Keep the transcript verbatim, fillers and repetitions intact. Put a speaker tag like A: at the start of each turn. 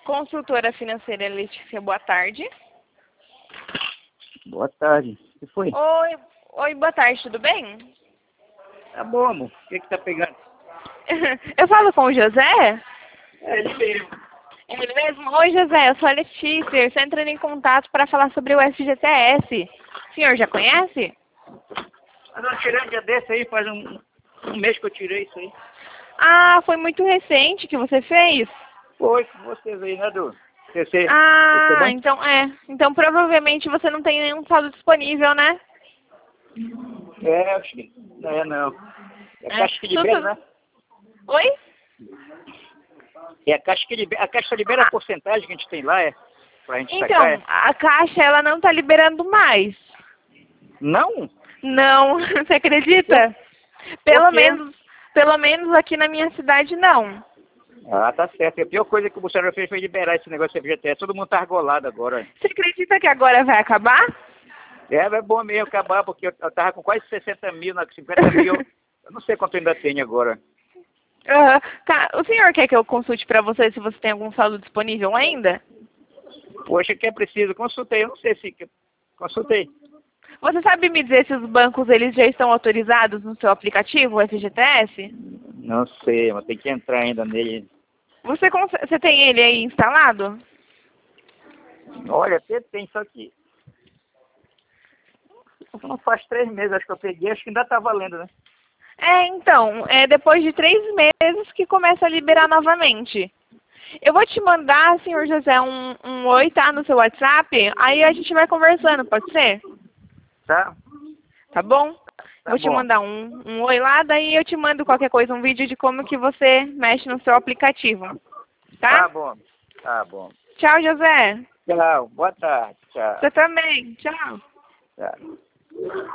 A: Consultora financeira Letícia, boa tarde.
B: Boa tarde. O que foi?
A: Oi, oi, boa tarde, tudo bem?
B: Tá bom, amor. O que que tá pegando?
A: Eu falo com o José?
B: É ele mesmo.
A: É ele mesmo? Oi, José, eu sou a Letícia. Eu estou entrando em contato para falar sobre o F G T S. O senhor já conhece?
B: Mas eu tirei um dia desse aí, faz um, um mês que eu tirei isso aí.
A: Ah, foi muito recente que você fez?
B: Foi com vocês aí, né, Du? Você, você,
A: Ah,
B: você
A: então é. Então provavelmente você não tem nenhum saldo disponível, né?
B: É, acho que... É, não. É a
A: É.
B: Caixa que libera,
A: Tudo-
B: né?
A: Oi?
B: É a Caixa que libera. A Caixa libera a
A: Ah,
B: porcentagem que a gente tem lá, é? Pra gente sacar,
A: então,
B: é?
A: a Caixa ela não está liberando mais.
B: Não?
A: Não, você acredita?
B: Por
A: Pelo
B: quê?
A: menos, pelo menos aqui na minha cidade não.
B: Ah, tá certo. A pior coisa que o Bolsonaro fez foi liberar esse negócio de F G T S. Todo mundo tá argolado agora.
A: Você acredita que agora vai acabar?
B: É, é bom mesmo acabar, porque eu, eu tava com quase sessenta mil, na- cinquenta mil. Eu não sei quanto eu ainda tenho agora.
A: Aham. Tá, o senhor quer que eu consulte para você se você tem algum saldo disponível ainda?
B: Poxa, que é preciso. Consultei, eu não sei se... Consultei.
A: Você sabe me dizer se os bancos eles já estão autorizados no seu aplicativo, o F G T S?
B: Não sei, mas tem que entrar ainda nele.
A: Você, conse- você tem ele aí instalado?
B: Olha, até tem, só que... Não faz três meses, acho que eu peguei, acho que ainda tá valendo, né?
A: É, então, é depois de três meses que começa a liberar novamente. Eu vou te mandar, senhor José, um, um oi, tá, no seu WhatsApp, aí a gente vai conversando, pode ser?
B: Tá?
A: Tá bom?
B: Tá
A: Vou te
B: bom.
A: mandar um, um oi lá, daí eu te mando qualquer coisa, um vídeo de como que você mexe no seu aplicativo,
B: Tá
A: tá?
B: bom. Tá bom.
A: Tchau, José.
B: Tchau, boa tarde. Tchau.
A: Você também. Tchau.
B: Tchau.